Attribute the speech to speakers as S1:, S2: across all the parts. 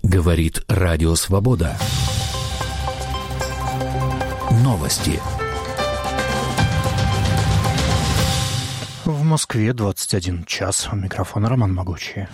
S1: Говорит Радио Свобода. Новости.
S2: В Москве 21 час. У микрофона Роман Могучий.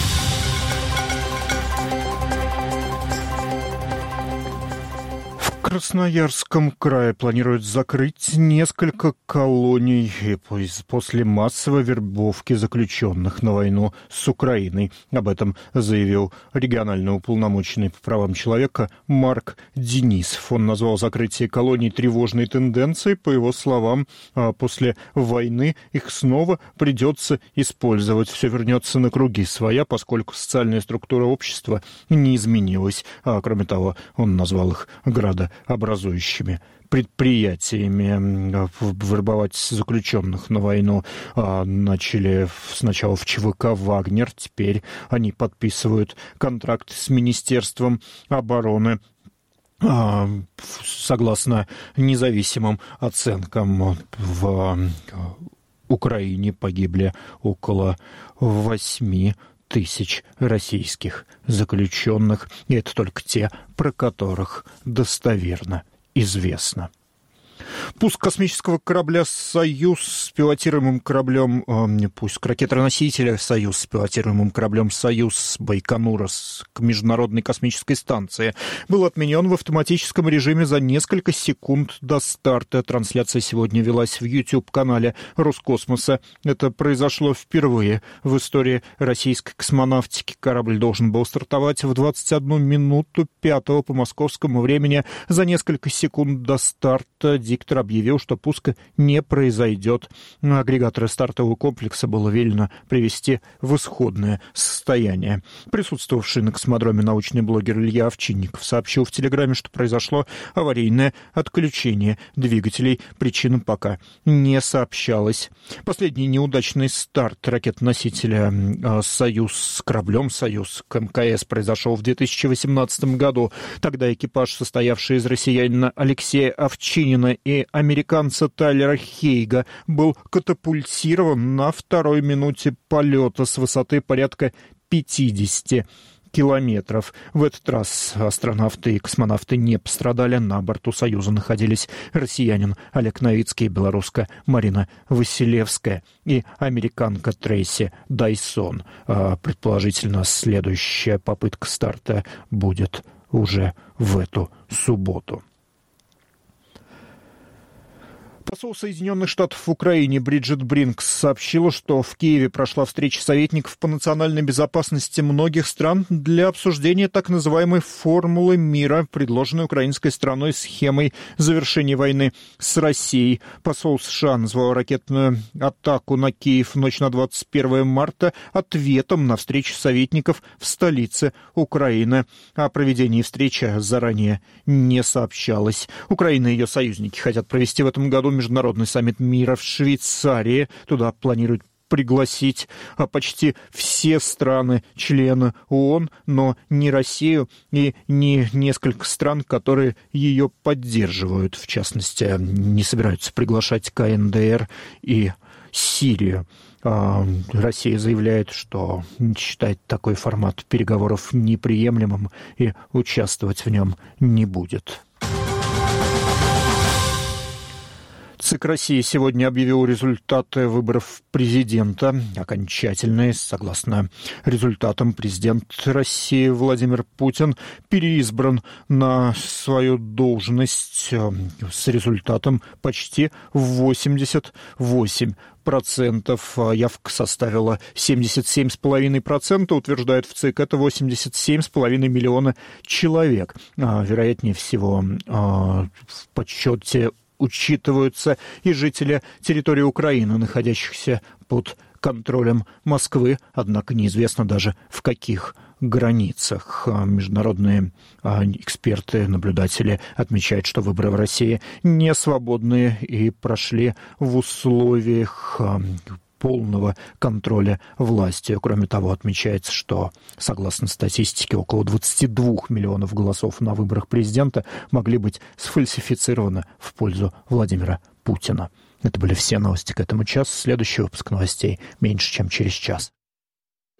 S2: В Красноярском крае планируют закрыть несколько колоний после массовой вербовки заключенных на войну с Украиной. Об этом заявил региональный уполномоченный по правам человека Марк Денисов. Он назвал закрытие колоний тревожной тенденцией. По его словам, после войны их снова придется использовать. Все вернется на круги своя, поскольку социальная структура общества не изменилась. Кроме того, он назвал их градообразующими предприятиями. Вербовать заключенных на войну начали сначала в ЧВК «Вагнер», теперь они подписывают контракт с Министерством обороны. Согласно независимым оценкам, в Украине погибли около 8 тысяч российских заключенных, и это только те, про которых достоверно известно. Пуск космического корабля «Союз» с пилотируемым кораблем, пуск ракеты-носителя «Союз» с пилотируемым кораблем «Союз» с Байконура к Международной космической станции был отменен в автоматическом режиме за несколько секунд до старта. Трансляция сегодня велась в YouTube-канале Роскосмоса. Это произошло впервые в истории российской космонавтики. Корабль должен был стартовать в 21 минуту 5 по московскому времени. За несколько секунд до старта диктор объявил, что пуска не произойдет. Агрегаторы стартового комплекса было велено привести в исходное состояние. Присутствовавший на космодроме научный блогер Илья Овчинников сообщил в Телеграме, что произошло аварийное отключение двигателей. Причина пока не сообщалась. Последний неудачный старт ракет-носителя «Союз» с кораблем «Союз» к МКС произошел в 2018 году. Тогда экипаж, состоявший из россиянина Алексея Овчинина и американца Тайлера Хейга, был катапультирован на второй минуте полета с высоты порядка 50 километров. В этот раз астронавты и космонавты не пострадали. На борту «Союза» находились россиянин Олег Новицкий, белоруска Марина Василевская и американка Трейси Дайсон. Предположительно, следующая попытка старта будет уже в эту субботу. Посол Соединенных Штатов в Украине Бриджит Бринкс сообщила, что в Киеве прошла встреча советников по национальной безопасности многих стран для обсуждения так называемой «формулы мира», предложенной украинской стороной схемой завершения войны с Россией. Посол США назвал ракетную атаку на Киев в ночь на 21 марта ответом на встречу советников в столице Украины. О проведении встречи заранее не сообщалось. Украина и ее союзники хотят провести в этом году международный саммит мира в Швейцарии. Туда планируют пригласить почти все страны-члены ООН, но не Россию и не несколько стран, которые ее поддерживают. В частности, не собираются приглашать КНДР и Сирию. Россия заявляет, что считает такой формат переговоров неприемлемым и участвовать в нем не будет. ЦИК России сегодня объявил результаты выборов президента. Окончательные. Согласно результатам, президент России Владимир Путин переизбран на свою должность с результатом почти 88%. Явка составила 77,5%, утверждают в ЦИК. Это 87,5 миллиона человек. Вероятнее всего, в подсчете учитываются и жители территории Украины, находящихся под контролем Москвы, однако неизвестно даже в каких границах. Международные эксперты, наблюдатели отмечают, что выборы в России не свободные и прошли в условиях полного контроля властью. Кроме того, отмечается, что, согласно статистике, около 22 миллионов голосов на выборах президента могли быть сфальсифицированы в пользу Владимира Путина. Это были все новости к этому часу. Следующий выпуск новостей меньше, чем через час.